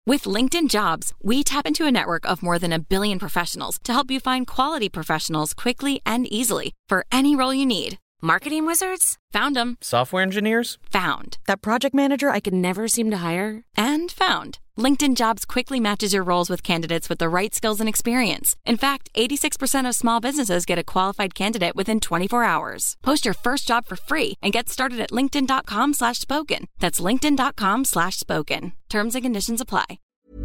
With LinkedIn Jobs, we tap into a network of more than 1 billion professionals to help you find quality professionals quickly and easily for any role you need. Marketing wizards? Found them. Software engineers? Found. That project manager I could never seem to hire? And found. LinkedIn Jobs quickly matches your roles with candidates with the right skills and experience. In fact, 86% of small businesses get a qualified candidate within 24 hours. Post your first job for free and get started at linkedin.com/spoken. That's linkedin.com/spoken. Terms and conditions apply.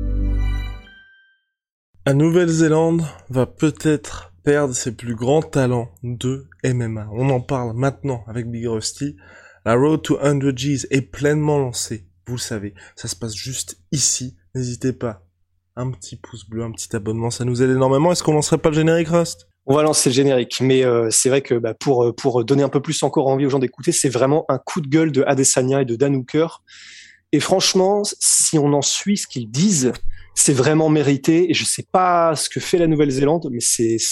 La Nouvelle-Zélande va peut-être perdre ses plus grands talents de MMA. On en parle maintenant avec Big Rusty. La Road to 100 G's est pleinement lancée. Vous le savez, ça se passe juste ici. N'hésitez pas. Un petit pouce bleu, un petit abonnement, ça nous aide énormément. Est-ce qu'on lancerait pas le générique, Rust ? On va lancer le générique, mais c'est vrai que pour donner un peu plus encore envie aux gens d'écouter, c'est vraiment un coup de gueule de Adesanya et de Dan Hooker. Et franchement, si on en suit ce qu'ils disent, c'est vraiment mérité. Et je sais pas ce que fait la Nouvelle-Zélande, mais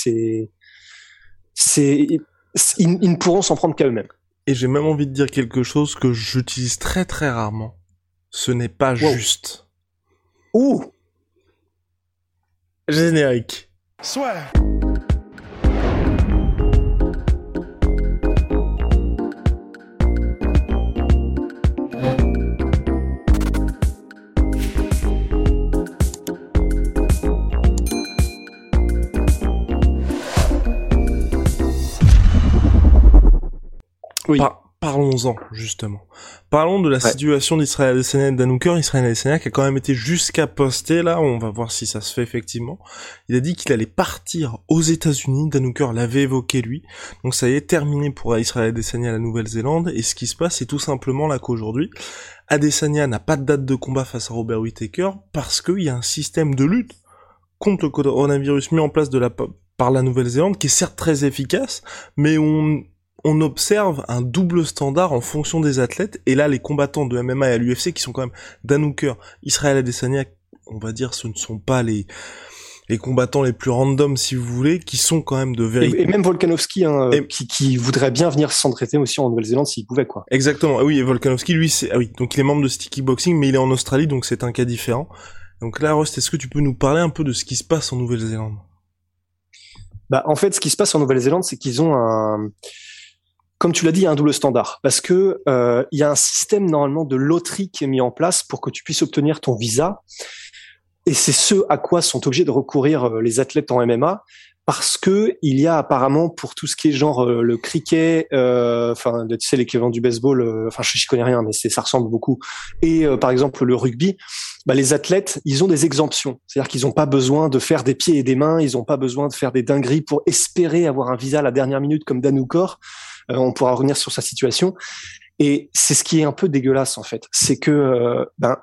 ils ne pourront s'en prendre qu'à eux-mêmes. Et j'ai même envie de dire quelque chose que j'utilise très très rarement. Ce n'est pas juste. Ouh! Générique. Soit. Oui. Parlons-en, justement. Parlons de la situation d'Israël Adesanya et de Dan Hooker. Israël Adesanya qui a quand même été jusqu'à poster, là, on va voir si ça se fait effectivement. Il a dit qu'il allait partir aux États-Unis. Dan Hooker l'avait évoqué, lui. Donc ça y est, terminé pour Israël Adesanya à la Nouvelle-Zélande. Et ce qui se passe, c'est tout simplement là qu'aujourd'hui, Adesanya n'a pas de date de combat face à Robert Whittaker parce qu'il y a un système de lutte contre le coronavirus mis en place par la Nouvelle-Zélande qui est certes très efficace, mais on observe un double standard en fonction des athlètes, et là, les combattants de MMA et à l'UFC, qui sont quand même Dan Hooker, Israël Adesanya, on va dire, ce ne sont pas les combattants les plus random, si vous voulez, qui sont quand même de véritables... Et même Volkanovski, qui voudrait bien venir s'entraîner aussi en Nouvelle-Zélande s'il pouvait, quoi. Exactement, oui, et Volkanovski, lui, donc il est membre de Sticky Boxing, mais il est en Australie, donc c'est un cas différent. Donc là, Rust, est-ce que tu peux nous parler un peu de ce qui se passe en Nouvelle-Zélande ? En fait, ce qui se passe en Nouvelle-Zélande, c'est qu'ils ont comme tu l'as dit, il y a un double standard parce que il y a un système normalement de loterie qui est mis en place pour que tu puisses obtenir ton visa, et c'est ce à quoi sont obligés de recourir les athlètes en MMA, parce que il y a apparemment pour tout ce qui est genre le cricket, tu sais, l'équivalent du baseball, je connais rien, mais ça ressemble beaucoup, et par exemple le rugby, les athlètes, ils ont des exemptions, c'est-à-dire qu'ils n'ont pas besoin de faire des pieds et des mains, ils n'ont pas besoin de faire des dingueries pour espérer avoir un visa à la dernière minute comme Dan Hooker. On pourra revenir sur sa situation, et c'est ce qui est un peu dégueulasse en fait, c'est que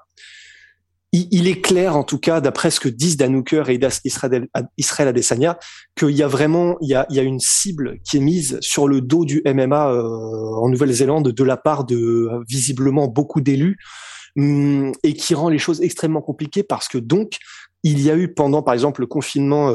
il est clair, en tout cas d'après ce que disent Dan Hooker et Israël Adesanya, qu'il y a vraiment il y a une cible qui est mise sur le dos du MMA en Nouvelle-Zélande de la part de visiblement beaucoup d'élus, et qui rend les choses extrêmement compliquées, parce que donc il y a eu pendant par exemple le confinement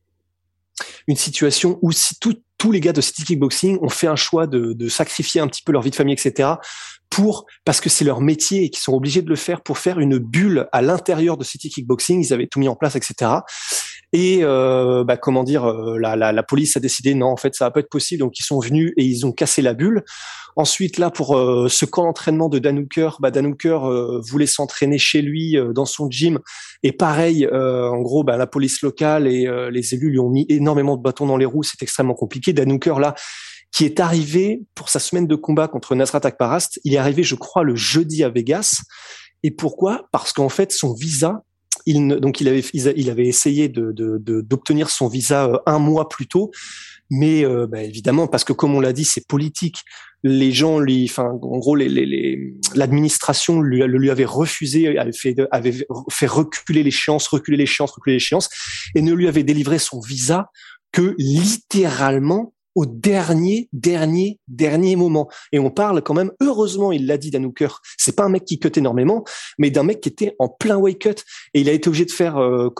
une situation où si tous les gars de City Kickboxing ont fait un choix de sacrifier un petit peu leur vie de famille, etc., parce que c'est leur métier et qu'ils sont obligés de le faire pour faire une bulle à l'intérieur de City Kickboxing. Ils avaient tout mis en place, etc. Et la police a décidé non, en fait, ça va pas être possible. Donc ils sont venus et ils ont cassé la bulle. Ensuite, là, pour ce camp d'entraînement de Dan Hooker, Dan Hooker voulait s'entraîner chez lui dans son gym. Et pareil, en gros, la police locale et les élus lui ont mis énormément de bâtons dans les roues. C'est extrêmement compliqué. Dan Hooker, là, qui est arrivé pour sa semaine de combat contre Nasrat Akparast, il est arrivé, je crois, le jeudi à Vegas. Et pourquoi ? Parce qu'en fait, son visa, il avait essayé d'obtenir son visa un mois plus tôt. Mais évidemment, parce que comme on l'a dit, c'est politique. Les gens, l'administration lui avait refusé, avait fait reculer l'échéance, et ne lui avait délivré son visa que littéralement au dernier moment. Et on parle quand même, heureusement, il l'a dit, Dan Hooker, c'est pas un mec qui cut énormément, mais d'un mec qui était en plein weight cut, et il a été obligé de faire,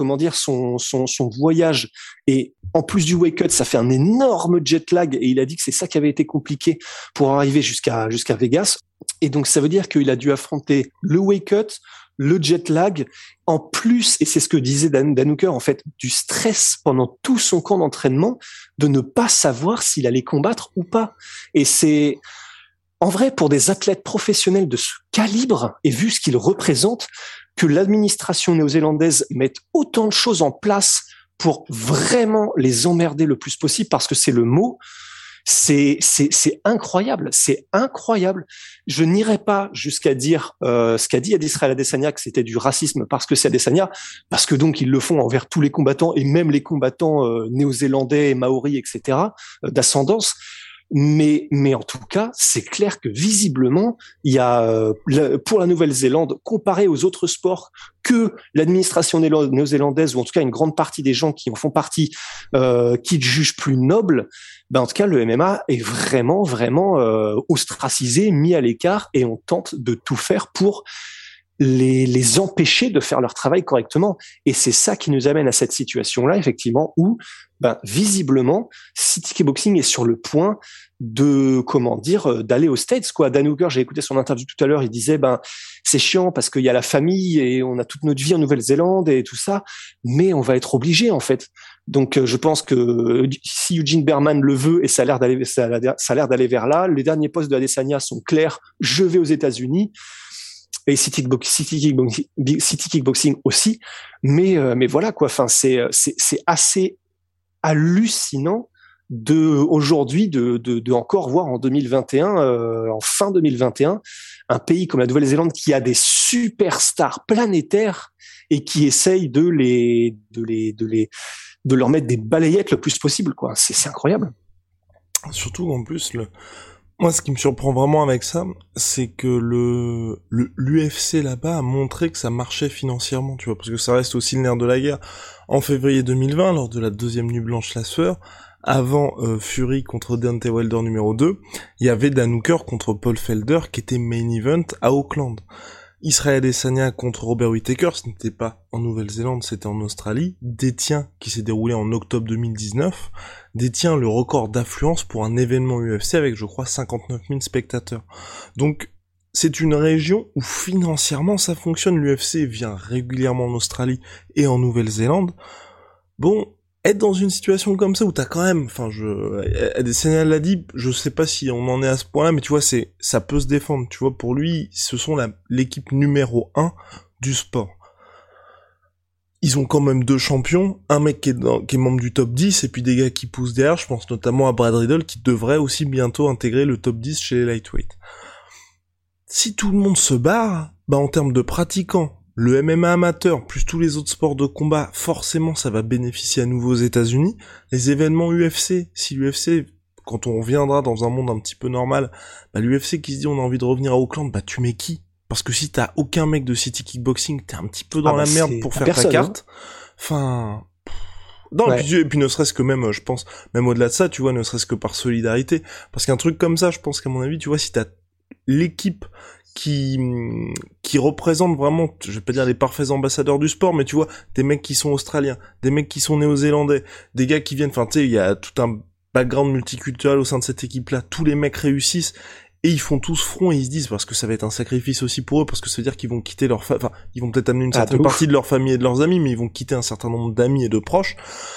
son voyage, et en plus du weight cut, ça fait un énorme jet lag, et il a dit que c'est ça qui avait été compliqué pour arriver jusqu'à Vegas. Et donc, ça veut dire qu'il a dû affronter le weight cut, le jet lag, en plus, et c'est ce que disait Dan Hooker, en fait, du stress pendant tout son camp d'entraînement, de ne pas savoir s'il allait combattre ou pas. Et c'est, en vrai, pour des athlètes professionnels de ce calibre, et vu ce qu'ils représentent, que l'administration néo-zélandaise mette autant de choses en place pour vraiment les emmerder le plus possible, parce que c'est le mot, c'est incroyable, c'est incroyable. Je n'irai pas jusqu'à dire ce qu'a dit Israël Adesanya, que c'était du racisme parce que c'est Adesanya, parce que donc ils le font envers tous les combattants et même les combattants néo-zélandais, maoris, etc. D'ascendance. Mais en tout cas, c'est clair que visiblement, il y a pour la Nouvelle-Zélande, comparé aux autres sports que l'administration néo-zélandaise, ou en tout cas une grande partie des gens qui en font partie, qui le jugent plus noble, ben en tout cas le MMA est vraiment ostracisé, mis à l'écart, et on tente de tout faire pour les empêcher de faire leur travail correctement. Et c'est ça qui nous amène à cette situation-là, effectivement, où ben, visiblement, City Kickboxing est sur le point de, comment dire, d'aller aux States, quoi. Dan Hooker, j'ai écouté son interview tout à l'heure, il disait, ben, c'est chiant parce qu'il y a la famille et on a toute notre vie en Nouvelle-Zélande et tout ça, mais on va être obligé, en fait. Donc, je pense que si Eugene Berman le veut, et ça a l'air d'aller vers là, les derniers postes de Adesanya sont clairs, je vais aux États-Unis, et City Kickboxing aussi, mais voilà, quoi. Enfin, c'est assez hallucinant aujourd'hui de encore voir en 2021, en fin 2021, un pays comme la Nouvelle-Zélande qui a des superstars planétaires et qui essaye de leur mettre des balayettes le plus possible, quoi. C'est incroyable. Surtout en plus moi, ce qui me surprend vraiment avec ça, c'est que l'UFC là-bas a montré que ça marchait financièrement, tu vois, parce que ça reste aussi le nerf de la guerre. En février 2020, lors de la deuxième nuit blanche la sueur, avant Fury contre Deontay Wilder numéro 2, il y avait Dan Hooker contre Paul Felder qui était main event à Auckland. Israël Adesanya contre Robert Whittaker, ce n'était pas en Nouvelle-Zélande, c'était en Australie, détient, qui s'est déroulé en octobre 2019, détient le record d'affluence pour un événement UFC avec, je crois, 59 000 spectateurs. Donc, c'est une région où financièrement ça fonctionne, l'UFC vient régulièrement en Australie et en Nouvelle-Zélande. Bon, être dans une situation comme ça où t'as quand même, Adesanya l'a dit, je sais pas si on en est à ce point-là, mais tu vois, ça peut se défendre, tu vois, pour lui, ce sont l'équipe numéro 1 du sport. Ils ont quand même 2 champions, un mec qui est membre du top 10, et puis des gars qui poussent derrière, je pense notamment à Brad Riddle, qui devrait aussi bientôt intégrer le top 10 chez les lightweight. Si tout le monde se barre, bah en termes de pratiquants, le MMA amateur, plus tous les autres sports de combat, forcément ça va bénéficier à nouveau aux États-Unis. Les événements UFC, si l'UFC, quand on reviendra dans un monde un petit peu normal, bah l'UFC qui se dit on a envie de revenir à Auckland, bah tu mets qui ? Parce que si t'as aucun mec de City Kickboxing, t'es un petit peu dans la merde pour faire ta carte. Enfin... Non, ouais. et puis ne serait-ce que même, je pense, même au-delà de ça, tu vois, ne serait-ce que par solidarité. Parce qu'un truc comme ça, je pense qu'à mon avis, tu vois, si t'as l'équipe qui représente vraiment, je vais pas dire les parfaits ambassadeurs du sport, mais tu vois, des mecs qui sont australiens, des mecs qui sont néo-zélandais, des gars qui viennent, enfin tu sais, il y a tout un background multiculturel au sein de cette équipe-là, tous les mecs réussissent, et ils font tous front, et ils se disent, parce que ça va être un sacrifice aussi pour eux, parce que ça veut dire qu'ils vont quitter enfin, ils vont peut-être amener une certaine partie de leur famille et de leurs amis, mais ils vont quitter un certain nombre d'amis et de proches,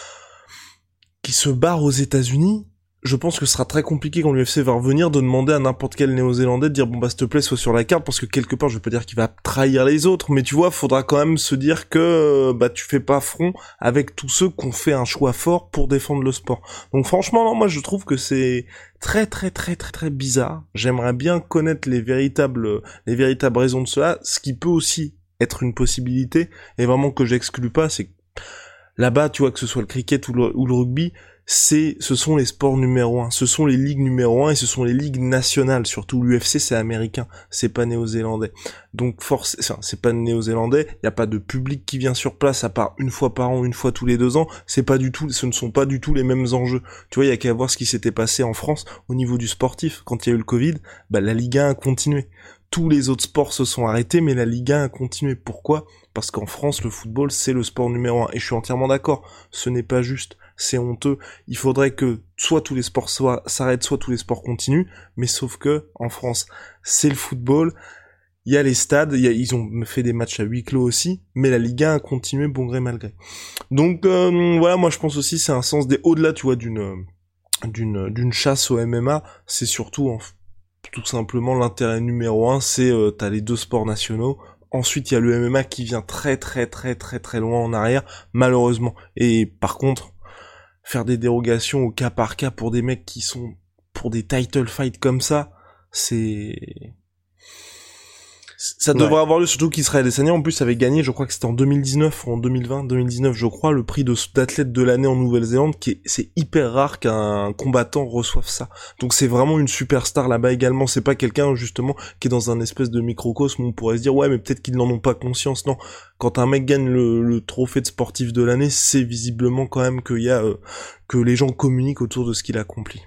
qui se barrent aux États-Unis. Je pense que ce sera très compliqué quand l'UFC va revenir de demander à n'importe quel néo-zélandais de dire bon bah s'il te plaît sois sur la carte, parce que quelque part je vais pas dire qu'il va trahir les autres, mais tu vois faudra quand même se dire que bah tu fais pas front avec tous ceux qui ont fait un choix fort pour défendre le sport. Donc franchement non, moi je trouve que c'est très bizarre. J'aimerais bien connaître les véritables raisons de cela. Ce qui peut aussi être une possibilité, et vraiment que j'exclus pas, c'est que là-bas tu vois, que ce soit le cricket ou le rugby, ce sont les sports numéro 1, ce sont les ligues numéro 1 et ce sont les ligues nationales, surtout l'UFC c'est américain, c'est pas néo-zélandais. Donc c'est pas néo-zélandais, il y a pas de public qui vient sur place à part une fois par an, une fois tous les 2 ans, ce ne sont pas du tout les mêmes enjeux. Tu vois, il y a qu'à voir ce qui s'était passé en France au niveau du sportif quand il y a eu le Covid, bah la Ligue 1 a continué. Tous les autres sports se sont arrêtés, mais la Ligue 1 a continué. Pourquoi ? Parce qu'en France, le football, c'est le sport numéro 1. Et je suis entièrement d'accord. Ce n'est pas juste. C'est honteux. Il faudrait que soit tous les sports s'arrêtent, soit tous les sports continuent. Mais sauf que, en France, c'est le football. il y a les stades, ils ont fait des matchs à huis clos aussi, mais la Ligue 1 a continué bon gré mal gré. Donc voilà, moi je pense aussi c'est un sens au-delà, tu vois, d'une chasse au MMA, c'est surtout tout simplement l'intérêt numéro 1, c'est t'as les 2 sports nationaux. Ensuite, il y a le MMA qui vient très très très très très loin en arrière, malheureusement. Et par contre, faire des dérogations au cas par cas pour des mecs qui sont pour des title fights comme ça, ça devrait avoir lieu, surtout qu'Israël Adesanya en plus avait gagné, je crois que c'était en 2019 ou en 2020, je crois, le prix d'athlète de l'année en Nouvelle-Zélande, c'est hyper rare qu'un combattant reçoive ça. Donc c'est vraiment une superstar là-bas également, c'est pas quelqu'un justement qui est dans un espèce de microcosme où on pourrait se dire ouais mais peut-être qu'ils n'en ont pas conscience. Non, quand un mec gagne le trophée de sportif de l'année, c'est visiblement quand même qu'il y a que les gens communiquent autour de ce qu'il accomplit.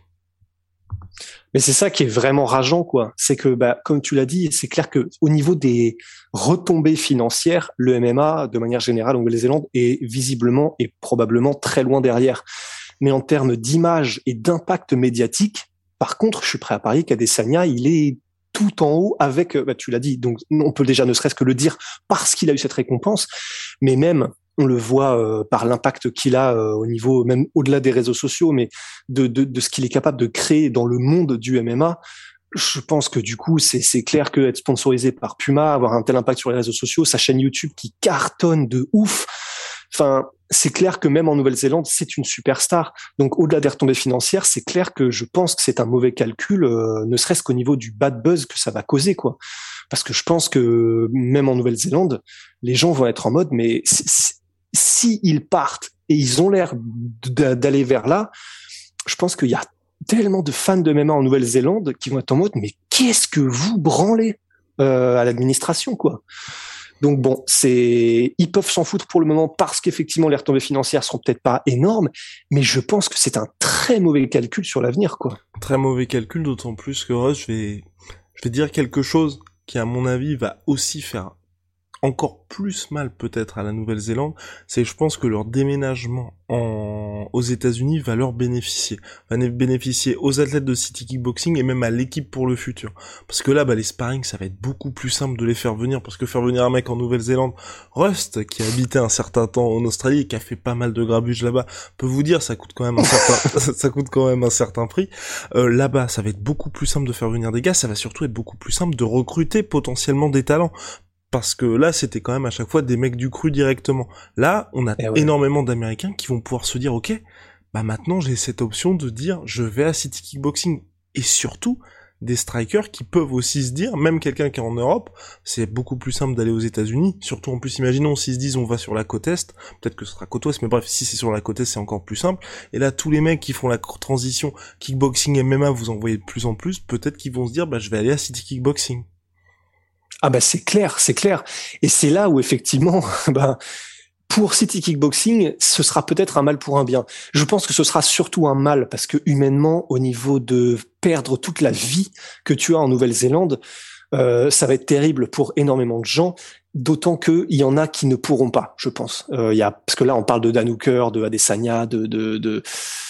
Mais c'est ça qui est vraiment rageant, quoi. C'est que, comme tu l'as dit, c'est clair que au niveau des retombées financières, le MMA, de manière générale, en Nouvelle-Zélande, est visiblement et probablement très loin derrière. Mais en termes d'image et d'impact médiatique, par contre, je suis prêt à parier qu'Adesanya, il est tout en haut avec, tu l'as dit, donc on peut déjà ne serait-ce que le dire parce qu'il a eu cette récompense, mais même on le voit par l'impact qu'il a au niveau, même au-delà des réseaux sociaux, mais de ce qu'il est capable de créer dans le monde du MMA. Je pense que du coup, c'est clair que être sponsorisé par Puma, avoir un tel impact sur les réseaux sociaux, sa chaîne YouTube qui cartonne de ouf. Enfin, c'est clair que même en Nouvelle-Zélande, c'est une superstar. Donc, au-delà des retombées financières, c'est clair que je pense que c'est un mauvais calcul, ne serait-ce qu'au niveau du bad buzz que ça va causer, quoi. Parce que je pense que même en Nouvelle-Zélande, les gens vont être en mode, mais si ils partent et ils ont l'air d'aller vers là, je pense qu'il y a tellement de fans de MMA en Nouvelle-Zélande qui vont être en mode, mais qu'est-ce que vous branlez à l'administration, quoi. Donc bon, ils peuvent s'en foutre pour le moment parce qu'effectivement les retombées financières seront peut-être pas énormes, mais je pense que c'est un très mauvais calcul sur l'avenir, quoi. Très mauvais calcul, d'autant plus que Russ, je vais dire quelque chose qui à mon avis va aussi faire encore plus mal peut-être à la Nouvelle-Zélande, c'est je pense que leur déménagement aux États-Unis va leur bénéficier. Va bénéficier aux athlètes de City Kickboxing et même à l'équipe pour le futur. Parce que là, les sparring, ça va être beaucoup plus simple de les faire venir, parce que faire venir un mec en Nouvelle-Zélande, Rust, qui a habité un certain temps en Australie et qui a fait pas mal de grabuge là-bas, peut vous dire, ça coûte quand même un certain prix. Là-bas, ça va être beaucoup plus simple de faire venir des gars, ça va surtout être beaucoup plus simple de recruter potentiellement des talents. Parce que là, c'était quand même à chaque fois des mecs du cru directement. Là, on a énormément d'Américains qui vont pouvoir se dire, ok, maintenant j'ai cette option de dire, je vais à City Kickboxing. Et surtout, des strikers qui peuvent aussi se dire, même quelqu'un qui est en Europe, c'est beaucoup plus simple d'aller aux États-Unis. Surtout en plus, imaginons s'ils se disent, on va sur la côte Est, peut-être que ce sera côte Ouest, mais bref, si c'est sur la côte Est, c'est encore plus simple. Et là, tous les mecs qui font la transition kickboxing MMA, vous en voyez de plus en plus, peut-être qu'ils vont se dire, je vais aller à City Kickboxing. Ah c'est clair. Et c'est là où effectivement, pour City Kickboxing, ce sera peut-être un mal pour un bien. Je pense que ce sera surtout un mal parce que humainement, au niveau de perdre toute la vie que tu as en Nouvelle-Zélande, ça va être terrible pour énormément de gens. D'autant que il y en a qui ne pourront pas, je pense. Parce que là, on parle de Dan Hooker, de Adesanya, de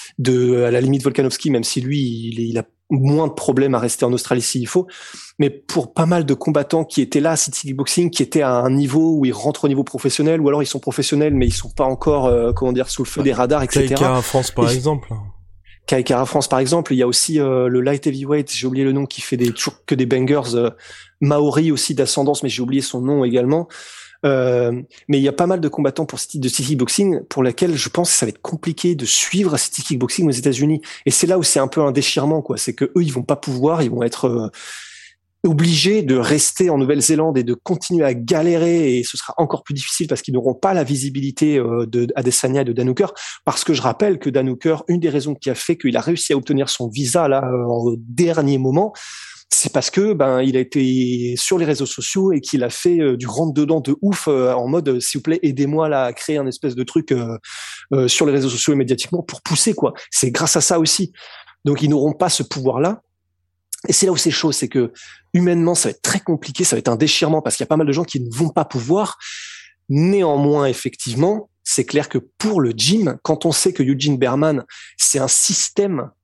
à la limite Volkanovski, même si lui, il a moins de problèmes à rester en Australie s'il faut. Mais pour pas mal de combattants qui étaient là à City Kickboxing, qui étaient à un niveau où ils rentrent au niveau professionnel, ou alors ils sont professionnels, mais ils sont pas encore, sous le feu des radars, etc. Kai Kara France, par exemple. Kai Kara France, par exemple. Il y a aussi le light heavyweight, j'ai oublié le nom, qui fait toujours que des bangers. Maori aussi d'ascendance, mais j'ai oublié son nom également. Mais il y a pas mal de combattants de City Kickboxing pour lesquels je pense que ça va être compliqué de suivre City Kickboxing aux États-Unis. Et c'est là où c'est un peu un déchirement, quoi. C'est que eux, ils vont pas pouvoir, ils vont être obligés de rester en Nouvelle-Zélande et de continuer à galérer, et ce sera encore plus difficile parce qu'ils n'auront pas la visibilité de Adesanya et de Dan Hooker. Parce que je rappelle que Dan Hooker, une des raisons qui a fait qu'il a réussi à obtenir son visa là au dernier moment, c'est parce que il a été sur les réseaux sociaux et qu'il a fait du rentre-dedans de ouf en mode s'il vous plaît aidez-moi là à créer un espèce de truc sur les réseaux sociaux et médiatiquement pour pousser, quoi. C'est grâce à ça aussi. Donc ils n'auront pas ce pouvoir-là. Et c'est là où c'est chaud, c'est que humainement ça va être très compliqué, ça va être un déchirement parce qu'il y a pas mal de gens qui ne vont pas pouvoir. Néanmoins, effectivement, c'est clair que pour le gym, quand on sait que Eugene Berman, c'est un système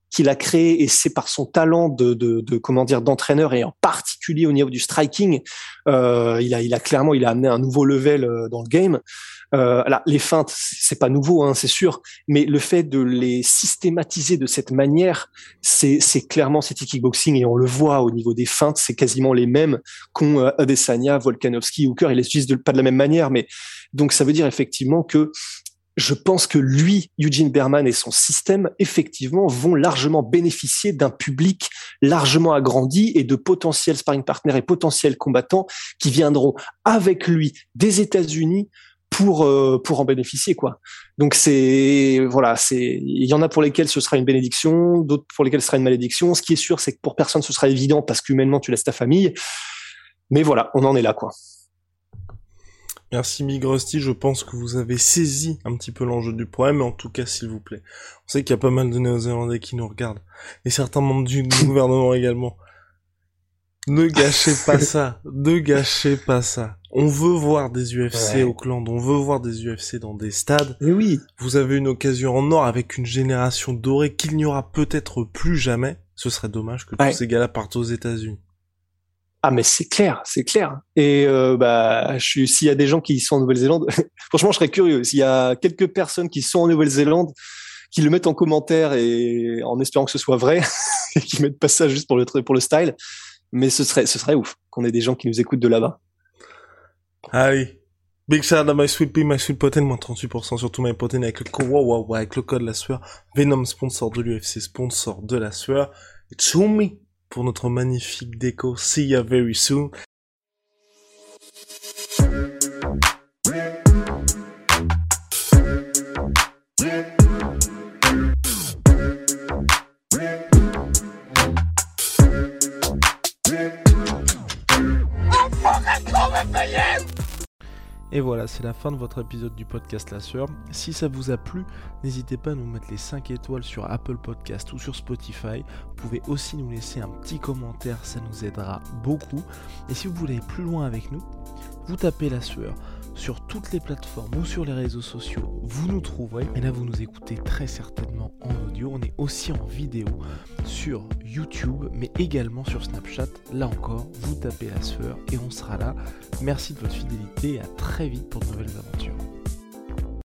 qu'il a créé, et c'est par son talent d'entraîneur, et en particulier au niveau du striking, il a clairement amené un nouveau level dans le game. Alors, les feintes, c'est pas nouveau, hein, c'est sûr, mais le fait de les systématiser de cette manière, c'est clairement City Kickboxing, et on le voit au niveau des feintes, c'est quasiment les mêmes qu'ont Adesanya, Volkanovski, Hooker. Ils les utilisent pas de la même manière, mais donc ça veut dire effectivement que je pense que lui, Eugene Bareman, et son système, effectivement, vont largement bénéficier d'un public largement agrandi et de potentiels sparring partners et potentiels combattants qui viendront avec lui des États-Unis pour en bénéficier, quoi. Donc il y en a pour lesquels ce sera une bénédiction, d'autres pour lesquels ce sera une malédiction. Ce qui est sûr, c'est que pour personne ce sera évident, parce qu'humainement tu laisses ta famille. Mais voilà, on en est là, quoi. Merci Big Rusty, je pense que vous avez saisi un petit peu l'enjeu du problème, mais en tout cas, s'il vous plaît. On sait qu'il y a pas mal de Néo-Zélandais qui nous regardent, et certains membres du gouvernement également. Ne gâchez pas ça, ne gâchez pas ça. On veut voir des UFC au Auckland, on veut voir des UFC dans des stades. Et oui. Vous avez une occasion en or avec une génération dorée qu'il n'y aura peut-être plus jamais. Ce serait dommage que tous ces gars-là partent aux États-Unis. Ah, mais c'est clair. Et s'il y a des gens qui sont en Nouvelle-Zélande, franchement, je serais curieux. S'il y a quelques personnes qui sont en Nouvelle-Zélande, qui le mettent en commentaire, et en espérant que ce soit vrai, et qui mettent pas ça juste pour le style. Mais ce serait ouf qu'on ait des gens qui nous écoutent de là-bas. Ah oui. Big shout out à My Sweet Pea, My Sweet Protein, moins 38% sur tout My Protein avec le code La Sueur. Venom, sponsor de l'UFC, sponsor de La Sueur. Et Tsumi pour notre magnifique déco. See ya very soon. Et voilà, c'est la fin de votre épisode du podcast La Sueur. Si ça vous a plu, n'hésitez pas à nous mettre les 5 étoiles sur Apple Podcast ou sur Spotify. Vous pouvez aussi nous laisser un petit commentaire, ça nous aidera beaucoup. Et si vous voulez aller plus loin avec nous, vous tapez La Sueur sur toutes les plateformes ou sur les réseaux sociaux, vous nous trouverez. Et là, vous nous écoutez très certainement en audio. On est aussi en vidéo sur YouTube, mais également sur Snapchat. Là encore, vous tapez La Sueur et on sera là. Merci de votre fidélité et à très vite pour de nouvelles aventures.